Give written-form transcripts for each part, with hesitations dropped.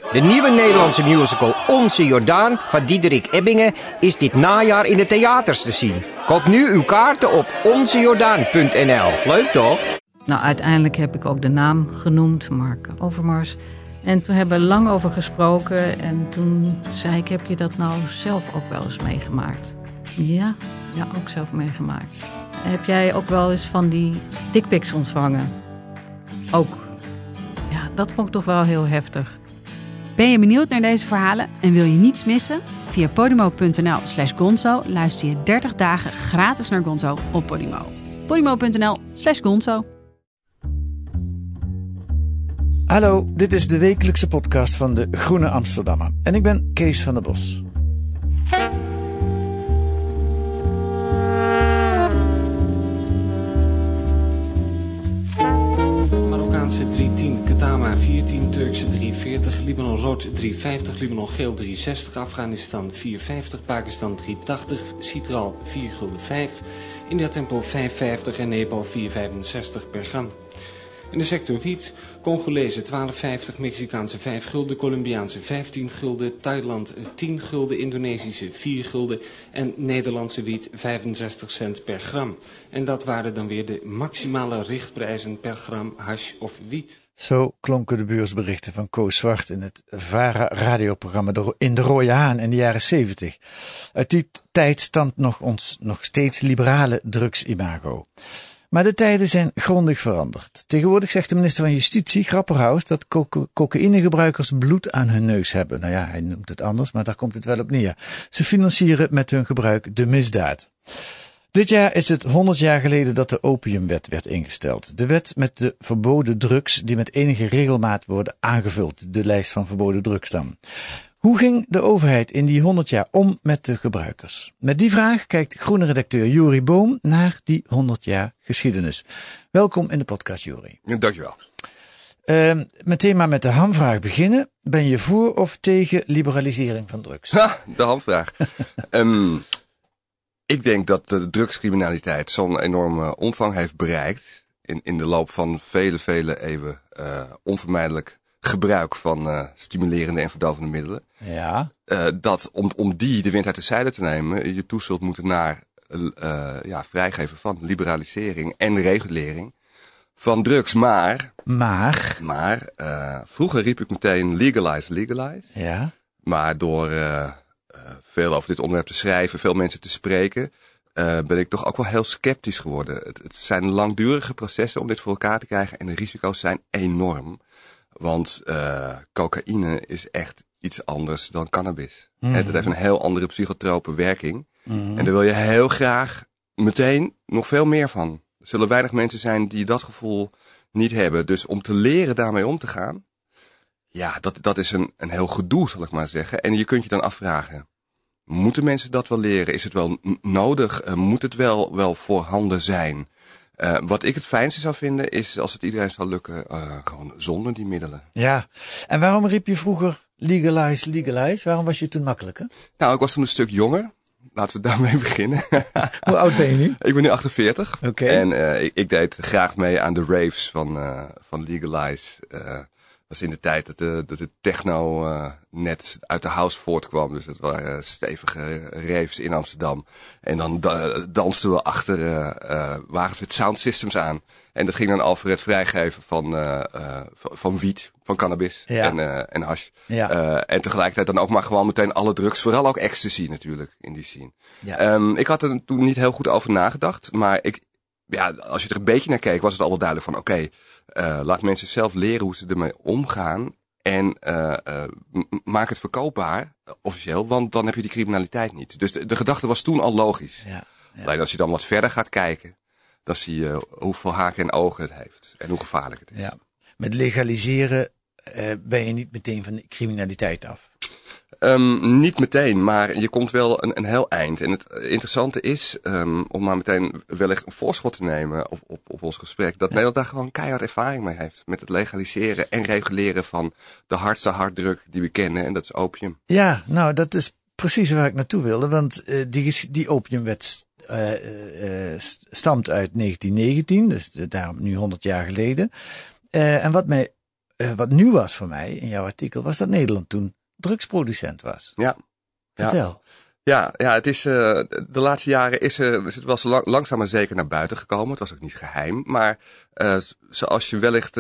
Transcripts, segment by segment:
De nieuwe Nederlandse musical Onze Jordaan van Diederik Ebbingen is dit najaar in de theaters te zien. Koop nu uw kaarten op onzejordaan.nl. Leuk toch? Nou, uiteindelijk heb ik ook de naam genoemd, Mark Overmars. En toen hebben we lang over gesproken. En toen zei ik, heb je dat nou zelf ook wel eens meegemaakt? Ja, ook zelf meegemaakt. Heb jij ook wel eens van die dickpics ontvangen? Ook. Ja, dat vond ik toch wel heel heftig. Ben je benieuwd naar deze verhalen en wil je niets missen? Via podimo.nl/gonzo luister je 30 dagen gratis naar Gonzo op Podimo. podimo.nl/gonzo. Hallo, dit is de wekelijkse podcast van de Groene Amsterdammer. En ik ben Kees van der Bos. Marokkaanse 310, Katama 410, Turkse 340, Libanon rood 350, Libanon geel 360, Afghanistan 450, Pakistan 380, Citral 4,5 gulden, India Tempel 5,50 en Nepal 4,65 per gram. In de sector wiet, Congolese 12,50, Mexicaanse 5 gulden, Colombiaanse 15 gulden, Thailand 10 gulden, Indonesische 4 gulden en Nederlandse wiet 65 cent per gram. En dat waren dan weer de maximale richtprijzen per gram hash of wiet. Zo klonken de beursberichten van Koos Zwart in het VARA-radioprogramma In de Rode Haan in de jaren 70. Uit die tijd stamt ons nog steeds liberale drugsimago. Maar de tijden zijn grondig veranderd. Tegenwoordig zegt de minister van Justitie, Grapperhaus, dat cocaïnegebruikers bloed aan hun neus hebben. Nou ja, hij noemt het anders, maar daar komt het wel op neer. Ze financieren met hun gebruik de misdaad. Dit jaar is het 100 jaar geleden dat de opiumwet werd ingesteld. De wet met de verboden drugs die met enige regelmaat worden aangevuld. De lijst van verboden drugs dan. Hoe ging de overheid in die 100 jaar om met de gebruikers? Met die vraag kijkt groene redacteur Jori Boom naar die 100 jaar geschiedenis. Welkom in de podcast, Jori. Ja, dankjewel. Meteen maar met de hamvraag beginnen. Ben je voor of tegen liberalisering van drugs? Ha, de hamvraag. Ik denk dat de drugscriminaliteit zo'n enorme omvang heeft bereikt. In de loop van vele eeuwen onvermijdelijk gebruik van stimulerende en verdovende middelen. Ja. Dat om die de wind uit de zeilen te nemen, je toe zult moeten naar vrijgeven van liberalisering en regulering van drugs. Maar vroeger riep ik meteen legalize. Ja. Maar door veel over dit onderwerp te schrijven, veel mensen te spreken, ben ik toch ook wel heel sceptisch geworden. Het zijn langdurige processen om dit voor elkaar te krijgen en de risico's zijn enorm. Want cocaïne is echt iets anders dan cannabis. Mm-hmm. Dat heeft een heel andere psychotrope werking. Mm-hmm. En daar wil je heel graag meteen nog veel meer van. Er zullen weinig mensen zijn die dat gevoel niet hebben. Dus om te leren daarmee om te gaan, ja, dat is een heel gedoe, zal ik maar zeggen. En je kunt je dan afvragen, moeten mensen dat wel leren? Is het wel nodig? Moet het wel voorhanden zijn? Wat ik het fijnste zou vinden is als het iedereen zou lukken, gewoon zonder die middelen. Ja, en waarom riep je vroeger legalize? Waarom was je toen makkelijker? Nou, ik was toen een stuk jonger. Laten we daarmee beginnen. Hoe oud ben je nu? Ik ben nu 48. Oké. En ik deed graag mee aan de raves van Legalize. Was in de tijd dat de techno net uit de house voortkwam. Dus dat waren stevige raves in Amsterdam. En dan dansten we achter wagens met sound systems aan. En dat ging dan al voor het vrijgeven van wiet, van cannabis en hash. Ja. En tegelijkertijd dan ook maar gewoon meteen alle drugs. Vooral ook ecstasy natuurlijk in die scene. Ja. Ik had er toen niet heel goed over nagedacht. Maar als je er een beetje naar keek was het al wel duidelijk van oké, laat mensen zelf leren hoe ze ermee omgaan. En maak het verkoopbaar, officieel, want dan heb je die criminaliteit niet. Dus de gedachte was toen al logisch. Ja. Alleen als je dan wat verder gaat kijken, dan zie je hoeveel haken en ogen het heeft. En hoe gevaarlijk het is. Ja. Met legaliseren ben je niet meteen van de criminaliteit af. Niet meteen, maar je komt wel een heel eind. En het interessante is, om maar meteen wellicht een voorschot te nemen op ons gesprek, dat Nederland daar gewoon keihard ervaring mee heeft. Met het legaliseren en reguleren van de hardste harddruk die we kennen. En dat is opium. Ja, nou dat is precies waar ik naartoe wilde. Want die opiumwet stamt uit 1919, dus daarom nu 100 jaar geleden. En wat mij wat nieuw was voor mij in jouw artikel, was dat Nederland toen drugsproducent was. Ja. Vertel. Ja, het is de laatste jaren is het wel zo langzaam maar zeker naar buiten gekomen. Het was ook niet geheim, maar zoals je wellicht,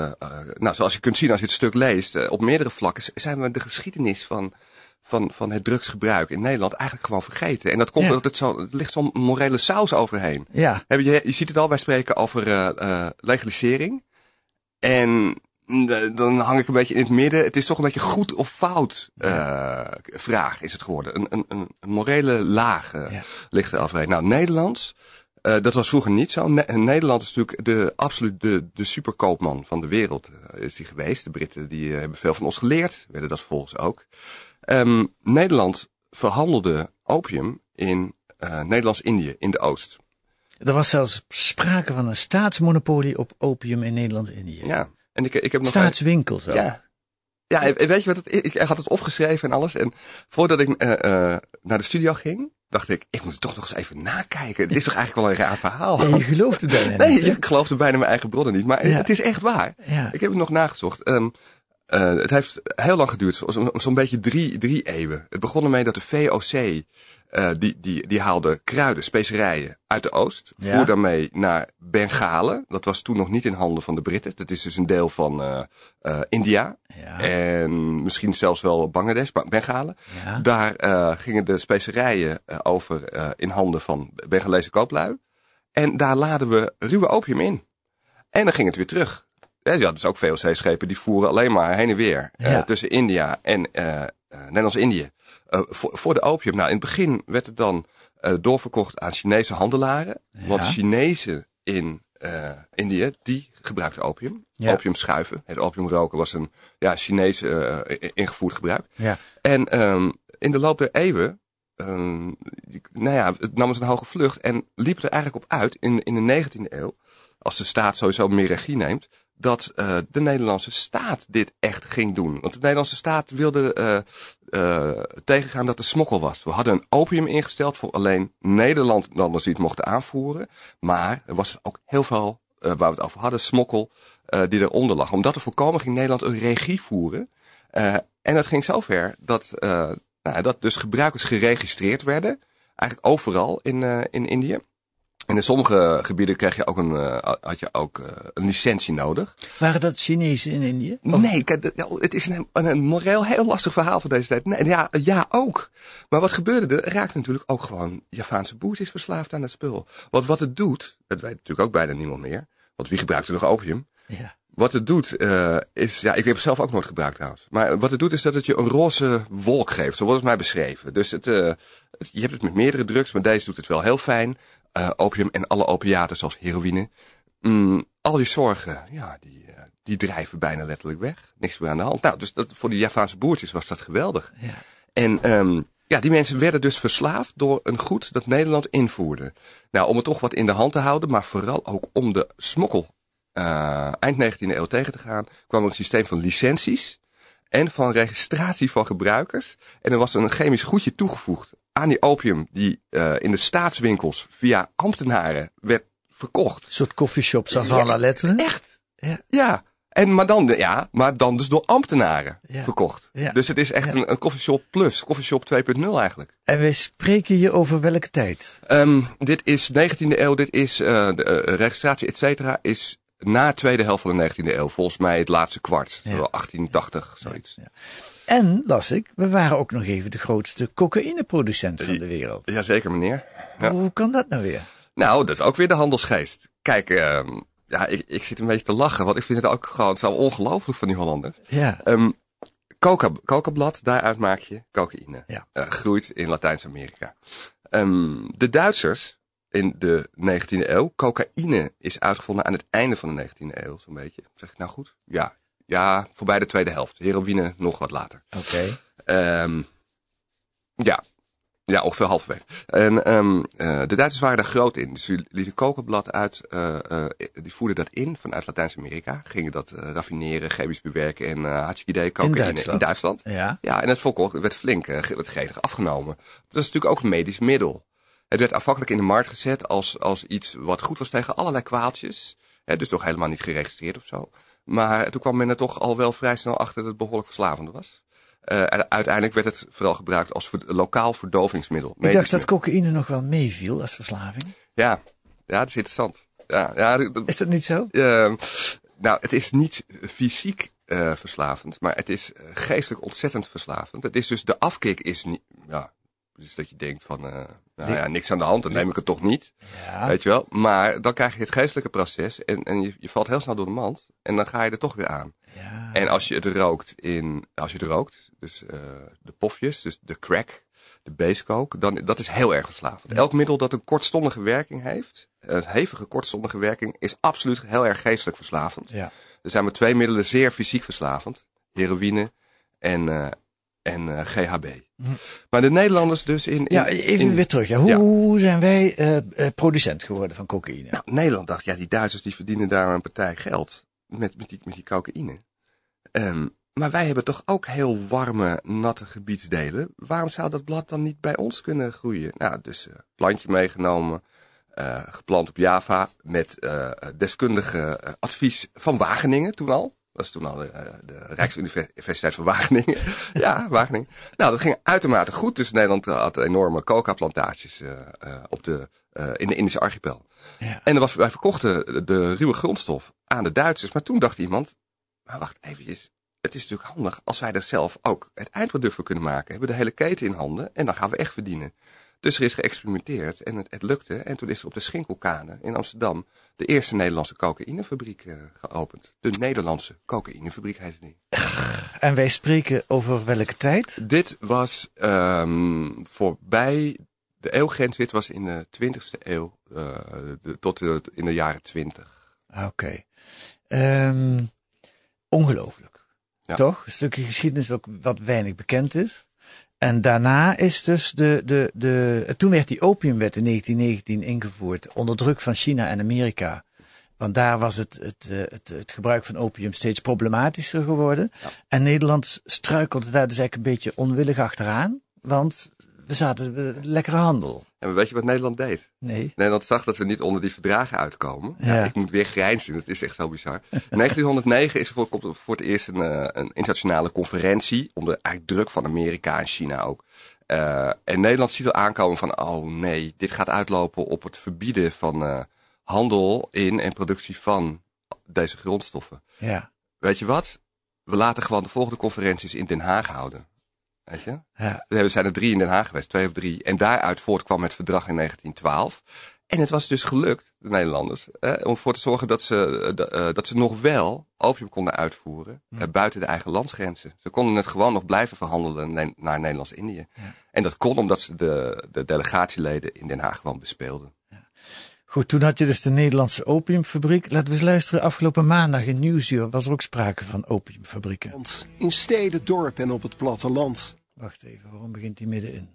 zoals je kunt zien als je het stuk leest, op meerdere vlakken zijn we de geschiedenis van het drugsgebruik in Nederland eigenlijk gewoon vergeten. En dat komt omdat het ligt zo'n morele saus overheen. Ja. Je ziet het al, wij spreken over legalisering. En dan hang ik een beetje in het midden. Het is toch een beetje goed of fout vraag is het geworden. Een morele laag ligt er overheen. Nou, Nederland, dat was vroeger niet zo. Nederland is natuurlijk absoluut de superkoopman van de wereld is die geweest. De Britten die hebben veel van ons geleerd. Werden dat vervolgens ook. Nederland verhandelde opium in Nederlands-Indië, in de Oost. Er was zelfs sprake van een staatsmonopolie op opium in Nederland-Indië. Ja. En ik heb nog staatswinkels ook. Ja, weet je wat het is? Ik had het opgeschreven en alles. En voordat ik naar de studio ging, dacht ik moet het toch nog eens even nakijken. Het is toch eigenlijk wel een raar verhaal. Ja, je gelooft het bijna niet. Nee, ik geloofde bijna mijn eigen bronnen niet. Maar het is echt waar. Ja. Ik heb het nog nagezocht. Het heeft heel lang geduurd. Zo'n beetje drie eeuwen. Het begon ermee dat de VOC... Die haalde kruiden, specerijen uit de Oost. Voer daarmee naar Bengalen. Dat was toen nog niet in handen van de Britten. Dat is dus een deel van India. Ja. En misschien zelfs wel Bangladesh, Bengalen. Ja. Daar gingen de specerijen over in handen van Bengalese kooplui. En daar laden we ruwe opium in. En dan ging het weer terug. Ja, dus ook VOC-schepen die voeren alleen maar heen en weer tussen India en Nederlands-Indië. Voor de opium. Nou, in het begin werd het dan doorverkocht aan Chinese handelaren. Ja. Want Chinezen in Indië, die gebruikten opium. Ja. Opium schuiven. Het opiumroken was een Chinees ingevoerd gebruik. Ja. En in de loop der eeuwen, het nam het een hoge vlucht en liep het er eigenlijk op uit in de 19e eeuw, als de staat sowieso meer regie neemt, dat de Nederlandse staat dit echt ging doen. Want de Nederlandse staat wilde tegengaan dat er smokkel was. We hadden een opium ingesteld voor alleen Nederlanders die het mochten aanvoeren. Maar er was ook heel veel, waar we het over hadden, smokkel die eronder lag. Om dat te voorkomen ging Nederland een regie voeren. En dat ging zover dat dus gebruikers geregistreerd werden. Eigenlijk overal in Indië. En in sommige gebieden had je ook een licentie nodig. Waren dat Chinezen in Indië? Nee, het is een moreel heel lastig verhaal van deze tijd. Nee, ja, ook. Maar wat gebeurde er? Raakte natuurlijk ook gewoon Javaanse boertjes verslaafd aan het spul. Want wat het doet, dat weet natuurlijk ook bijna niemand meer. Want wie gebruikt er nog opium? Ja. Wat het doet is, ik heb het zelf ook nooit gebruikt trouwens. Maar wat het doet is dat het je een roze wolk geeft. Zo wordt het mij beschreven. Dus je hebt het met meerdere drugs, maar deze doet het wel heel fijn. Opium en alle opiaten zoals heroïne. Al die zorgen, die drijven bijna letterlijk weg. Niks meer aan de hand. Nou, dus voor die Javaanse boertjes was dat geweldig. Ja. En die mensen werden dus verslaafd door een goed dat Nederland invoerde. Nou, om het toch wat in de hand te houden, maar vooral ook om de smokkel eind 19e eeuw tegen te gaan, kwam er een systeem van licenties en van registratie van gebruikers. En er was een chemisch goedje toegevoegd aan die opium die in de staatswinkels via ambtenaren werd verkocht. Een soort coffeeshop Savannah letteren? Echt? Ja. Maar dan dus door ambtenaren verkocht. Ja. Dus het is echt een coffeeshop plus, coffeeshop 2.0 eigenlijk. En we spreken hier over welke tijd? Dit is 19e eeuw, dit is de registratie et cetera is na tweede helft van de 19e eeuw. Volgens mij het laatste kwart, 1880, zoiets. Ja. En, las ik, we waren ook nog even de grootste cocaïneproducent van de wereld. Jazeker, meneer. Ja. Hoe kan dat nou weer? Nou, dat is ook weer de handelsgeest. Kijk, ik zit een beetje te lachen, want ik vind het ook gewoon zo ongelooflijk van die Hollanders. Ja. Coca-blad, daaruit maak je cocaïne. Ja. Groeit in Latijns-Amerika. De Duitsers in de 19e eeuw, cocaïne is uitgevonden aan het einde van de 19e eeuw, zo'n beetje. Zeg ik nou goed? Ja, voorbij de tweede helft. Heroïne nog wat later. Oké. Ja, ongeveer halverwege. En de Duitsers waren daar groot in. Dus die lieten cocablad uit. Die voerden dat in vanuit Latijns-Amerika. Gingen dat raffineren, chemisch bewerken en hartstikke idee cocaïne in Duitsland. Ja, en het volk werd flink, werd gretig afgenomen. Dat is natuurlijk ook een medisch middel. Het werd afhankelijk in de markt gezet als iets wat goed was tegen allerlei kwaaltjes. Dus toch helemaal niet geregistreerd of zo. Maar toen kwam men er toch al wel vrij snel achter dat het behoorlijk verslavend was. En uiteindelijk werd het vooral gebruikt als lokaal verdovingsmiddel. Ik dacht dat cocaïne nog wel meeviel als verslaving. Ja, dat is interessant. Is dat niet zo? Nou, het is niet fysiek verslavend, maar het is geestelijk ontzettend verslavend. Het is dus, de afkick is niet, dus dat je denkt van, niks aan de hand, dan neem ik het toch niet. Ja. Weet je wel? Maar dan krijg je het geestelijke proces en je valt heel snel door de mand en dan ga je er toch weer aan. Ja. En als je het rookt, dus de pofjes, dus de crack, de basecoke, dan dat is heel erg verslavend. Elk middel dat een kortstondige werking heeft, een hevige kortstondige werking, is absoluut heel erg geestelijk verslavend. Ja. Er zijn maar 2 middelen zeer fysiek verslavend: heroïne en GHB. Maar de Nederlanders dus weer terug. Ja. Hoe zijn wij producent geworden van cocaïne? Nou, Nederland dacht, die Duitsers die verdienen daar een partij geld met die cocaïne. Maar wij hebben toch ook heel warme, natte gebiedsdelen. Waarom zou dat blad dan niet bij ons kunnen groeien? Nou, dus plantje meegenomen, geplant op Java met deskundige advies van Wageningen toen al. Dat is toen al de Rijksuniversiteit van Wageningen. Ja, Wageningen. Nou, dat ging uitermate goed. Dus Nederland had enorme coca-plantages in de Indische archipel. Ja. En wij verkochten de ruwe grondstof aan de Duitsers. Maar toen dacht iemand, maar wacht eventjes. Het is natuurlijk handig als wij er zelf ook het eindproduct voor kunnen maken. We hebben de hele keten in handen en dan gaan we echt verdienen. Dus er is geëxperimenteerd en het lukte. En toen is er op de Schinkelkade in Amsterdam de eerste Nederlandse cocaïnefabriek geopend. De Nederlandse cocaïnefabriek heet die. En wij spreken over welke tijd? Dit was voorbij de eeuwgrens. Dit was in de 20e eeuw tot in de jaren 20. Oké. Ongelooflijk. Ja. Toch? Een stukje geschiedenis ook wat weinig bekend is. En daarna is dus toen werd die opiumwet in 1919 ingevoerd onder druk van China en Amerika. Want daar was het gebruik van opium steeds problematischer geworden. Ja. En Nederland struikelde daar dus eigenlijk een beetje onwillig achteraan. Want we zaten lekkere handel. En weet je wat Nederland deed? Nee. Nederland zag dat we niet onder die verdragen uitkomen. Ja, ik moet weer grijnzen, dat is echt zo bizar. In 1909 is er voor het eerst een internationale conferentie onder eigenlijk druk van Amerika en China ook. En Nederland ziet al aankomen van, oh nee, dit gaat uitlopen op het verbieden van handel in en productie van deze grondstoffen. Ja. Weet je wat? We laten gewoon de volgende conferenties in Den Haag houden. Weet je? Ja. Er zijn er 3 in Den Haag geweest, 2 of 3. En daaruit voortkwam het verdrag in 1912. En het was dus gelukt, de Nederlanders, om ervoor te zorgen dat ze nog wel opium konden uitvoeren buiten de eigen landsgrenzen. Ze konden het gewoon nog blijven verhandelen naar Nederlands-Indië. Ja. En dat kon omdat ze de delegatieleden in Den Haag gewoon bespeelden. Ja. Goed, toen had je dus de Nederlandse opiumfabriek. Laten we eens luisteren. Afgelopen maandag in Nieuwsuur was er ook sprake van opiumfabrieken. In steden, dorpen en op het platteland. Wacht even, waarom begint hij middenin?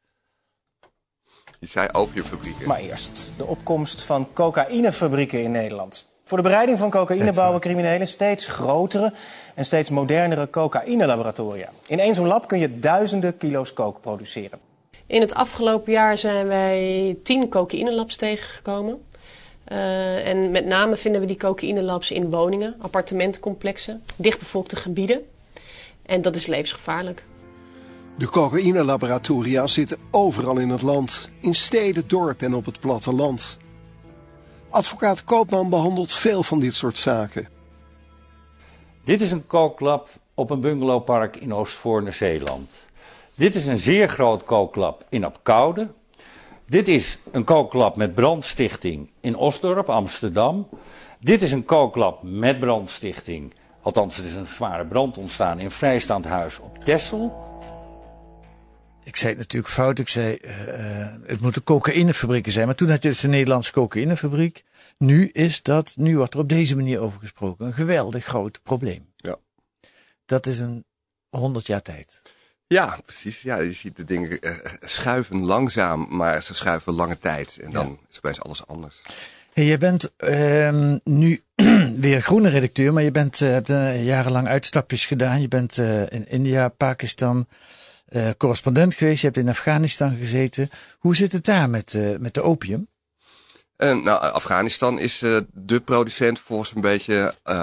Je zei opiumfabrieken. Maar eerst de opkomst van cocaïnefabrieken in Nederland. Voor de bereiding van cocaïne bouwen criminelen steeds grotere en steeds modernere cocaïnelaboratoria. In één zo'n lab kun je duizenden kilo's coke produceren. In het afgelopen jaar zijn wij 10 cocaïnelabs tegengekomen. En met name vinden we die cocaïnelabs in woningen, appartementencomplexen, dichtbevolkte gebieden. En dat is levensgevaarlijk. De cocaïnelaboratoria zitten overal in het land, in steden, dorpen en op het platteland. Advocaat Koopman behandelt veel van dit soort zaken. Dit is een kooklab op een bungalowpark in Oostvoorne, Zeeland. Dit is een zeer groot kooklab in Apkoude. Dit is een kooklab met brandstichting in Osdorp, Amsterdam. Dit is een kooklab met brandstichting, althans er is een zware brand ontstaan in vrijstaand huis op Texel. Ik zei het natuurlijk fout. Ik zei, het moeten cocaïnefabrieken zijn. Maar toen had je dus de Nederlandse cocaïnefabriek. Nu wordt er op deze manier over gesproken. Een geweldig groot probleem. Ja. Dat is een 100 jaar tijd. Ja, precies. Ja, je ziet de dingen schuiven langzaam, maar ze schuiven lange tijd. En dan is opeens alles anders. Hey, je bent nu weer groene redacteur, maar je hebt jarenlang uitstapjes gedaan. Je bent in India, Pakistan correspondent geweest. Je hebt in Afghanistan gezeten. Hoe zit het daar met de opium? Afghanistan is de producent voor zo'n beetje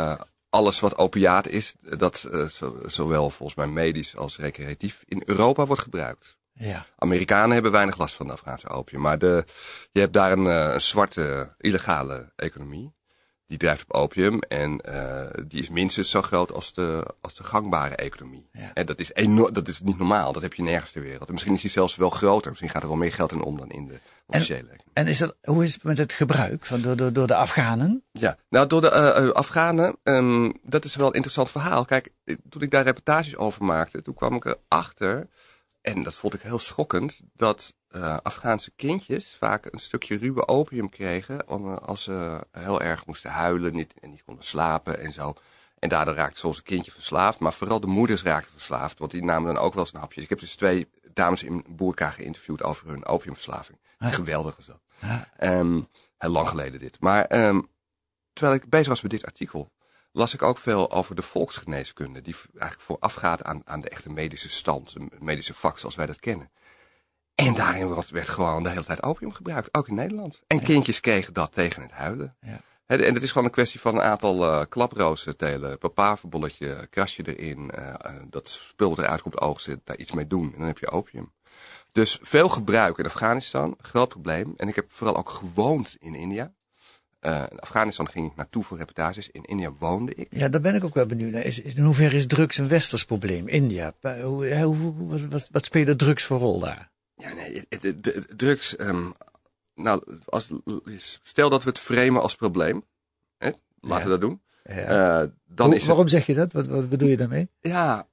alles wat opiaat is, dat zowel volgens mij medisch als recreatief in Europa wordt gebruikt. Ja. Amerikanen hebben weinig last van de Afghaanse opium. Maar je hebt daar een zwarte, illegale economie. Die drijft op opium en die is minstens zo groot als de gangbare economie. Ja. En dat is niet normaal. Dat heb je nergens ter wereld. En misschien is die zelfs wel groter. Misschien gaat er wel meer geld in om dan in de officiële economie. En hoe is het met het gebruik door de Afghanen? Ja, nou door de Afghanen, dat is wel een interessant verhaal. Kijk, toen ik daar reportages over maakte, toen kwam ik erachter, en dat vond ik heel schokkend, dat Afghaanse kindjes vaak een stukje ruwe opium kregen als ze heel erg moesten huilen en niet konden slapen en zo. En daardoor raakte soms een kindje verslaafd, maar vooral de moeders raakten verslaafd, want die namen dan ook wel eens een hapje. Ik heb dus 2 dames in Boerka geïnterviewd over hun opiumverslaving. Geweldig was dat. Heel lang geleden dit. Maar terwijl ik bezig was met dit artikel, las ik ook veel over de volksgeneeskunde, die eigenlijk voorafgaat aan de echte medische stand, de medische vak zoals wij dat kennen. En daarin werd gewoon de hele tijd opium gebruikt, ook in Nederland. En kindjes kregen dat tegen het huilen. Ja. En het is gewoon een kwestie van een aantal klaprozen telen, papaverbolletje, krasje erin, dat spul wat eruit komt op de oog zit, daar iets mee doen. En dan heb je opium. Dus veel gebruik in Afghanistan, groot probleem. En ik heb vooral ook gewoond in India. In Afghanistan ging ik naartoe voor reportages. In India woonde ik. Ja, daar ben ik ook wel benieuwd naar. In hoeverre is drugs een westers probleem? India, wat spelen drugs voor rol daar? Ja, nee, drugs... stel dat we het framen als probleem. Laten we dat doen. Ja. Waarom zeg je dat? Wat bedoel je daarmee? Ja,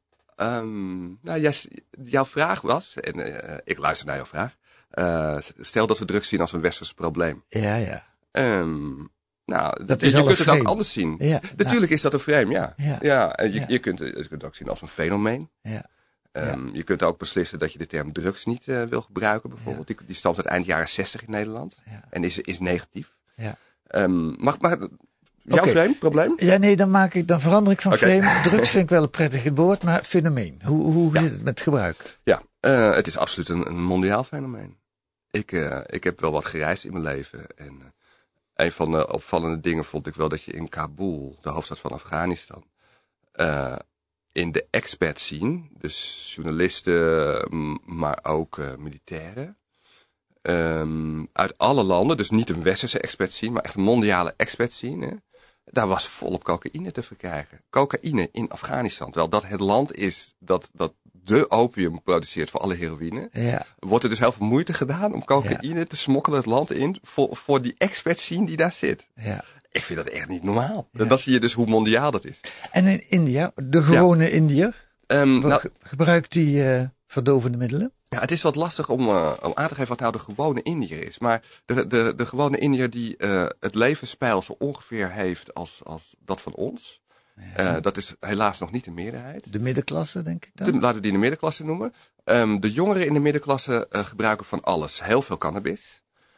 jouw vraag was... En ik luister naar jouw vraag. Stel dat we drugs zien als een westers probleem. Ja, ja. Je kunt het ook anders zien. Ja, natuurlijk is dat een frame, ja. Je kunt het ook zien als een fenomeen. Ja. Je kunt ook beslissen dat je de term drugs niet wil gebruiken, bijvoorbeeld. Ja. Die stamt uit eind jaren 60 in Nederland. Ja. En is negatief. Ja. Mag jouw frame, probleem? Ja, nee, dan verander ik van frame. Drugs vind ik wel een prettig woord, maar fenomeen. Hoe zit het met gebruik? Ja, het is absoluut een mondiaal fenomeen. Ik heb wel wat gereisd in mijn leven. En een van de opvallende dingen vond ik wel dat je in Kabul, de hoofdstad van Afghanistan, in de expat scene, dus journalisten, maar ook militairen, uit alle landen, dus niet een westerse expat scene, maar echt een mondiale expat scene, daar was volop cocaïne te verkrijgen. Cocaïne in Afghanistan, terwijl dat het land is dat de opium produceert voor alle heroïne. Ja. Wordt er dus heel veel moeite gedaan om cocaïne te smokkelen het land in voor die expat scene die daar zit. Ja. Ik vind dat echt niet normaal. Ja. Dan zie je dus hoe mondiaal dat is. En in India, de gewone Indiër, gebruikt die verdovende middelen? Ja, het is wat lastig om aan te geven wat nou de gewone Indiër is. Maar de gewone Indiër die het levenspeil zo ongeveer heeft als dat van ons. Ja. Dat is helaas nog niet de meerderheid. De middenklasse, denk ik dan? Laten we die in de middenklasse noemen. De jongeren in de middenklasse gebruiken van alles. Heel veel cannabis.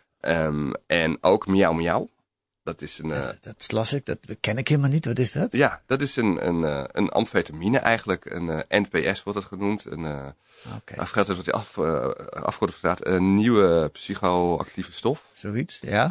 En ook miauw miauw. Dat is een... dat las ik, dat ken ik helemaal niet. Wat is dat? Ja, dat is een amfetamine eigenlijk. Een NPS wordt het genoemd. Afgeleid wordt die afgekort staat. Een nieuwe psychoactieve stof. Zoiets, ja.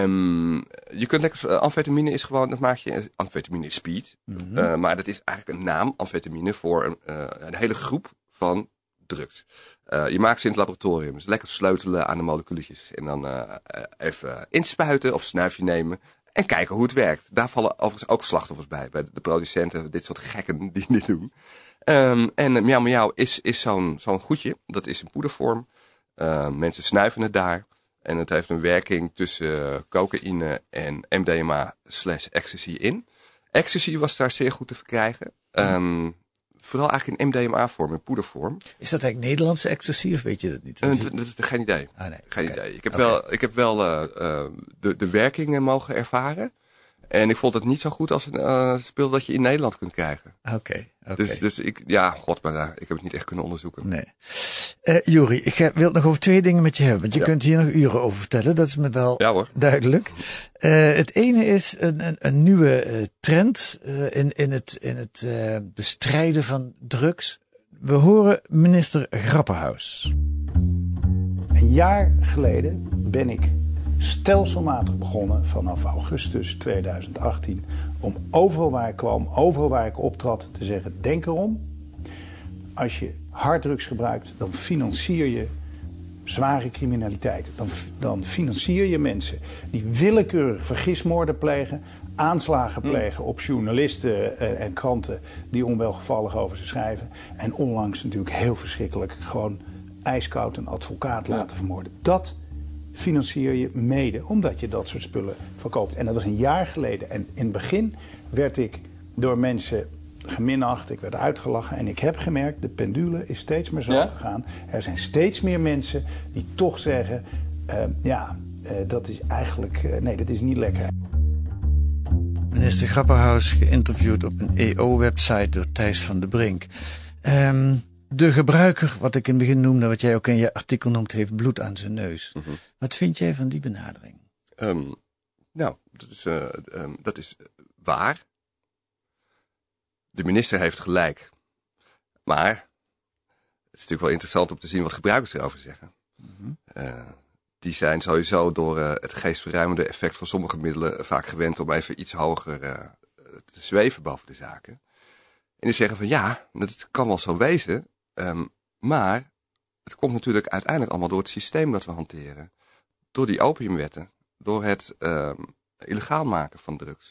Je kunt lekker... amfetamine is gewoon... Dat maak je... Amfetamine is speed. Mm-hmm. Maar dat is eigenlijk een naam, amfetamine, voor een hele groep van drugs. Je maakt ze in het laboratorium. Dus lekker sleutelen aan de moleculetjes. En dan even inspuiten of snuifje nemen. En kijken hoe het werkt. Daar vallen overigens ook slachtoffers bij de producenten. Dit soort gekken die dit doen. En miauw miauw is zo'n goedje. Dat is in poedervorm. Mensen snuiven het daar. En het heeft een werking tussen cocaïne en MDMA/ecstasy in. Ecstasy was daar zeer goed te verkrijgen. Vooral eigenlijk in MDMA-vorm, in poedervorm. Is dat eigenlijk Nederlandse ecstasy of weet je dat niet? Geen idee. Oh, nee. Geen idee. Ik heb wel de werkingen mogen ervaren. En ik vond het niet zo goed als een spul dat je in Nederland kunt krijgen. Oké. Dus ik heb het niet echt kunnen onderzoeken. Nee. Juri, ik wil het nog over 2 dingen met je hebben. Want je kunt hier nog uren over vertellen. Dat is me wel duidelijk. Het ene is een nieuwe trend in het bestrijden van drugs. We horen minister Grapperhaus. Een jaar geleden ben ik stelselmatig begonnen vanaf augustus 2018 om overal waar ik kwam, overal waar ik optrad, te zeggen: denk erom. Als je harddrugs gebruikt, dan financier je zware criminaliteit. Dan financier je mensen die willekeurig vergismoorden plegen, aanslagen plegen op journalisten en kranten die onwelgevallig over ze schrijven. En onlangs natuurlijk heel verschrikkelijk gewoon ijskoud een advocaat laten vermoorden. Dat financier je mede omdat je dat soort spullen verkoopt. En dat was een jaar geleden. En in het begin werd ik door mensen geminacht, ik werd uitgelachen. En ik heb gemerkt, de pendule is steeds meer zo gegaan. Er zijn steeds meer mensen die toch zeggen, dat is eigenlijk, nee, dat is niet lekker. Minister Grapperhaus geïnterviewd op een EO-website door Thijs van der Brink. De gebruiker, wat ik in het begin noemde, wat jij ook in je artikel noemt, heeft bloed aan zijn neus. Mm-hmm. Wat vind jij van die benadering? Dat is waar. De minister heeft gelijk. Maar het is natuurlijk wel interessant om te zien wat gebruikers erover zeggen. Mm-hmm. Die zijn sowieso door het geestverruimende effect van sommige middelen vaak gewend om even iets hoger te zweven boven de zaken. En die zeggen van ja, dat kan wel zo wezen. Maar het komt natuurlijk uiteindelijk allemaal door het systeem dat we hanteren. Door die opiumwetten. Door het illegaal maken van drugs.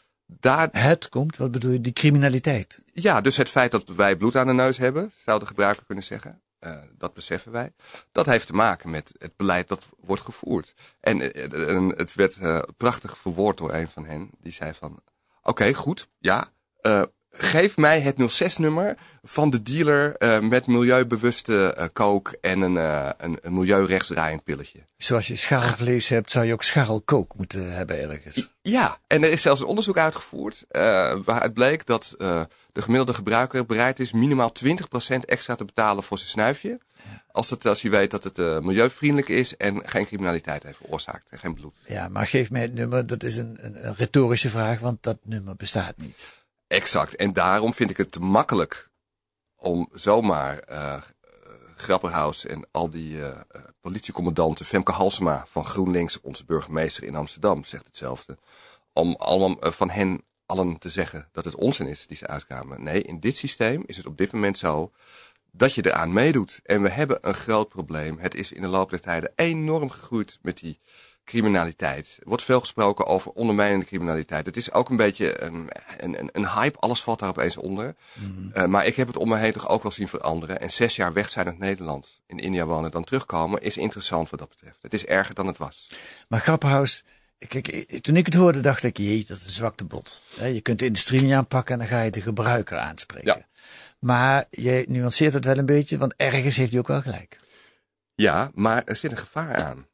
Het komt, wat bedoel je, die criminaliteit? Ja, dus het feit dat wij bloed aan de neus hebben, zou de gebruiker kunnen zeggen. Dat beseffen wij. Dat heeft te maken met het beleid dat wordt gevoerd. En het werd prachtig verwoord door een van hen. Die zei van, oké, goed, ja. Geef mij het 06-nummer van de dealer met milieubewuste coke en een milieurechtsdraaiend pilletje. Zoals je scharrelvlees hebt, zou je ook scharrelcoke moeten hebben ergens. Ja, en er is zelfs een onderzoek uitgevoerd waaruit bleek dat de gemiddelde gebruiker bereid is minimaal 20% extra te betalen voor zijn snuifje. Als hij weet dat het milieuvriendelijk is en geen criminaliteit heeft veroorzaakt en geen bloed. Ja, maar geef mij het nummer, dat is een retorische vraag, want dat nummer bestaat niet. Exact. En daarom vind ik het te makkelijk om zomaar Grapperhaus en al die politiecommandanten, Femke Halsema van GroenLinks, onze burgemeester in Amsterdam, zegt hetzelfde. Om allemaal van hen allen te zeggen dat het onzin is die ze uitkramen. Nee, in dit systeem is het op dit moment zo dat je eraan meedoet. En we hebben een groot probleem. Het is in de loop der tijden enorm gegroeid met die criminaliteit. Er wordt veel gesproken over ondermijnende criminaliteit. Het is ook een beetje een hype. Alles valt daar opeens onder. Mm-hmm. Maar ik heb het om me heen toch ook wel zien veranderen. En 6 jaar weg zijn uit Nederland, in India wonen, dan terugkomen, is interessant wat dat betreft. Het is erger dan het was. Maar Grapperhaus, toen ik het hoorde, dacht ik, jee, dat is een zwakte bot. Je kunt de industrie niet aanpakken en dan ga je de gebruiker aanspreken. Ja. Maar je nuanceert het wel een beetje, want ergens heeft hij ook wel gelijk. Ja, maar er zit een gevaar aan.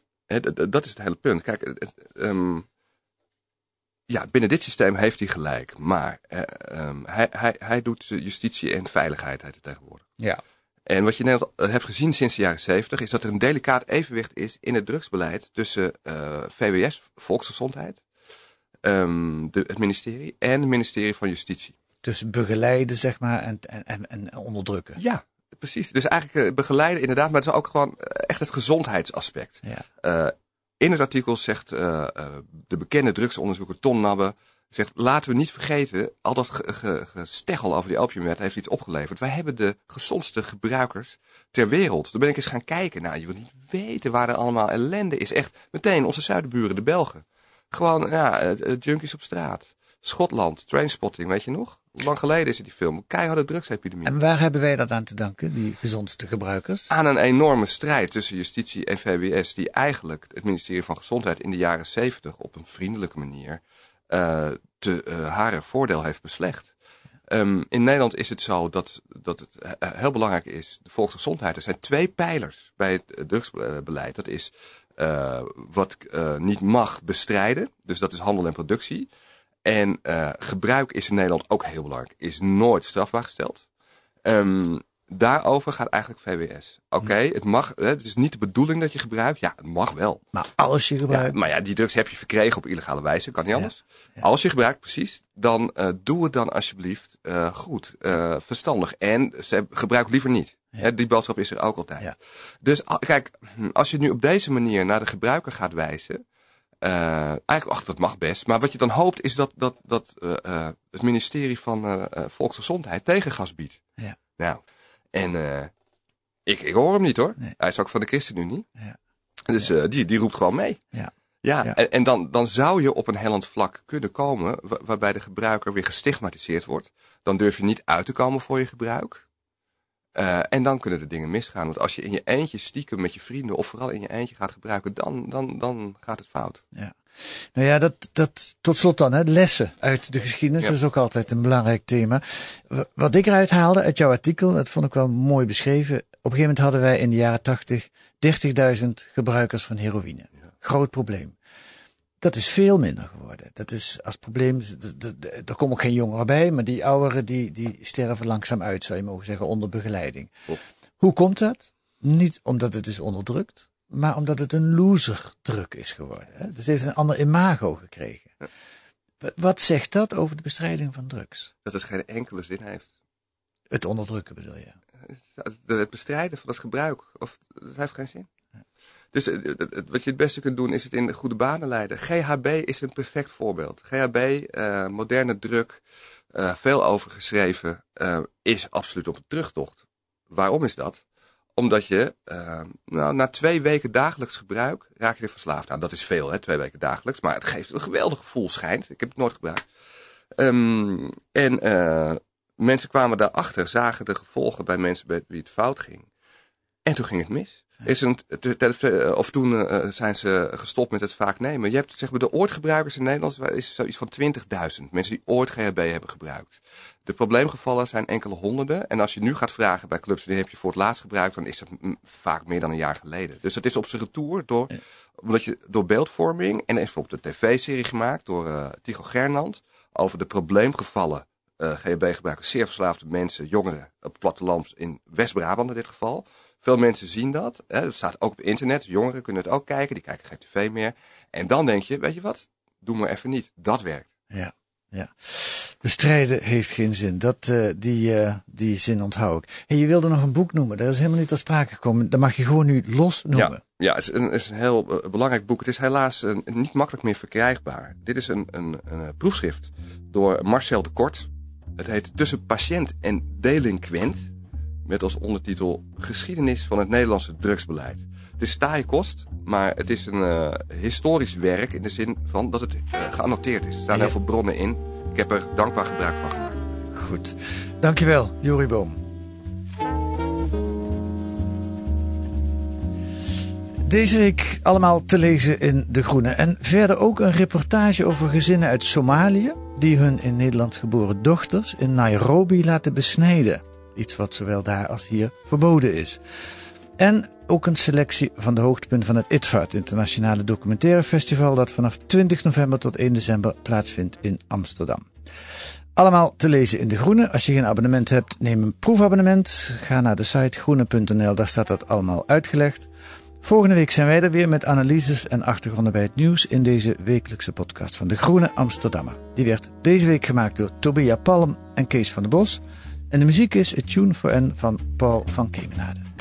Dat is het hele punt. Kijk, binnen dit systeem heeft hij gelijk. Maar hij doet justitie en veiligheid tegenwoordig. Ja. En wat je net hebt gezien sinds de jaren 70... is dat er een delicaat evenwicht is in het drugsbeleid tussen VWS, Volksgezondheid, het ministerie en het ministerie van Justitie. Dus begeleiden, zeg maar, en onderdrukken. Ja. Precies, dus eigenlijk begeleiden inderdaad, maar het is ook gewoon echt het gezondheidsaspect. Ja. In het artikel zegt de bekende drugsonderzoeker Ton Nabbe, zegt laten we niet vergeten, al dat gesteggel over die opiumwet heeft iets opgeleverd. Wij hebben de gezondste gebruikers ter wereld. Toen ben ik eens gaan kijken, nou je wil niet weten waar er allemaal ellende is. Echt meteen onze zuidenburen, de Belgen. Gewoon junkies op straat. Schotland, Trainspotting, weet je nog? Hoe lang geleden is het die film? Keiharde drugsepidemie. En waar hebben wij dat aan te danken, die gezondste gebruikers? Aan een enorme strijd tussen justitie en VWS, die eigenlijk het ministerie van Gezondheid in de jaren 70 op een vriendelijke manier haar voordeel heeft beslecht. In Nederland is het zo dat het heel belangrijk is, de volksgezondheid. Er zijn 2 pijlers bij het drugsbeleid. Dat is wat niet mag bestrijden, dus dat is handel en productie. En gebruik is in Nederland ook heel belangrijk. Is nooit strafbaar gesteld. Daarover gaat eigenlijk VWS. Oké, het mag. Het is niet de bedoeling dat je gebruikt. Ja, het mag wel. Maar als je gebruikt. Ja, maar ja, die drugs heb je verkregen op illegale wijze. Kan niet anders. Ja. Als je gebruikt, precies. Dan doe het dan alsjeblieft goed. Verstandig. En gebruik liever niet. Ja. Die boodschap is er ook altijd. Ja. Dus kijk, als je nu op deze manier naar de gebruiker gaat wijzen, eigenlijk, dat mag best. Maar wat je dan hoopt is dat het ministerie van Volksgezondheid tegengas biedt. Ja. Nou, en ik hoor hem niet hoor. Nee. Hij is ook van de ChristenUnie. Ja. Dus die roept gewoon mee. Ja. Ja. En dan zou je op een hellend vlak kunnen komen waarbij de gebruiker weer gestigmatiseerd wordt. Dan durf je niet uit te komen voor je gebruik. En dan kunnen de dingen misgaan. Want als je in je eentje stiekem met je vrienden of vooral in je eentje gaat gebruiken, dan gaat het fout. Ja. Nou ja, dat tot slot dan, hè, lessen uit de geschiedenis. Ja. Dat is ook altijd een belangrijk thema. Wat ik eruit haalde uit jouw artikel, dat vond ik wel mooi beschreven. Op een gegeven moment hadden wij in de jaren 80 30.000 gebruikers van heroïne. Ja. Groot probleem. Dat is veel minder geworden. Dat is als probleem, er komen ook geen jongeren bij, maar die ouderen die sterven langzaam uit, zou je mogen zeggen, onder begeleiding. Oh. Hoe komt dat? Niet omdat het is onderdrukt, maar omdat het een loserdruk is geworden. Hè? Dus het heeft een ander imago gekregen. Ja. Wat zegt dat over de bestrijding van drugs? Dat het geen enkele zin heeft. Het onderdrukken bedoel je? Het bestrijden van het gebruik, dat heeft geen zin. Dus wat je het beste kunt doen is het in de goede banen leiden. GHB is een perfect voorbeeld. GHB, moderne druk, veel over geschreven, is absoluut op een terugtocht. Waarom is dat? Omdat je na 2 weken dagelijks gebruik raak je er verslaafd aan. Dat is veel, hè, 2 weken dagelijks. Maar het geeft een geweldig gevoel, schijnt. Ik heb het nooit gebruikt. Mensen kwamen daarachter, zagen de gevolgen bij mensen bij wie het fout ging. En toen ging het mis. Toen zijn ze gestopt met het vaak nemen. Je hebt zeg maar de oortgebruikers in Nederland is zoiets van 20.000 mensen die ooit GHB hebben gebruikt. De probleemgevallen zijn enkele honderden. En als je nu gaat vragen bij clubs, die heb je voor het laatst gebruikt, dan is dat vaak meer dan een jaar geleden. Dus dat is op zijn retour omdat je door beeldvorming, en er is bijvoorbeeld een tv-serie gemaakt door Tycho Gernand over de probleemgevallen GHB-gebruikers, zeer verslaafde mensen, jongeren op het platteland in West-Brabant in dit geval. Veel mensen zien dat. Hè, dat staat ook op internet. Jongeren kunnen het ook kijken. Die kijken geen tv meer. En dan denk je, weet je wat? Doe maar even niet. Dat werkt. Ja. Bestrijden heeft geen zin. Die zin onthoud ik. Hey, je wilde nog een boek noemen. Dat is helemaal niet ter sprake gekomen. Dat mag je gewoon nu los noemen. Ja, het is een heel belangrijk boek. Het is helaas niet makkelijk meer verkrijgbaar. Dit is een proefschrift door Marcel de Kort. Het heet Tussen patiënt en delinquent. Met als ondertitel Geschiedenis van het Nederlandse drugsbeleid. Het is taaie kost, maar het is een historisch werk in de zin van dat het geannoteerd is. Er staan heel veel bronnen in. Ik heb er dankbaar gebruik van gemaakt. Goed. Dankjewel, Jorie Boom. Deze week allemaal te lezen in De Groene. En verder ook een reportage over gezinnen uit Somalië die hun in Nederland geboren dochters in Nairobi laten besnijden. Iets wat zowel daar als hier verboden is. En ook een selectie van de hoogtepunten van het IDFA, het Internationale Documentaire Festival, dat vanaf 20 november tot 1 december plaatsvindt in Amsterdam. Allemaal te lezen in De Groene. Als je geen abonnement hebt, neem een proefabonnement. Ga naar de site groene.nl, daar staat dat allemaal uitgelegd. Volgende week zijn wij er weer met analyses en achtergronden bij het nieuws in deze wekelijkse podcast van De Groene Amsterdammer. Die werd deze week gemaakt door Tobia Palm en Kees van der Bos. En de muziek is A Tune for N van Paul van Kemenade.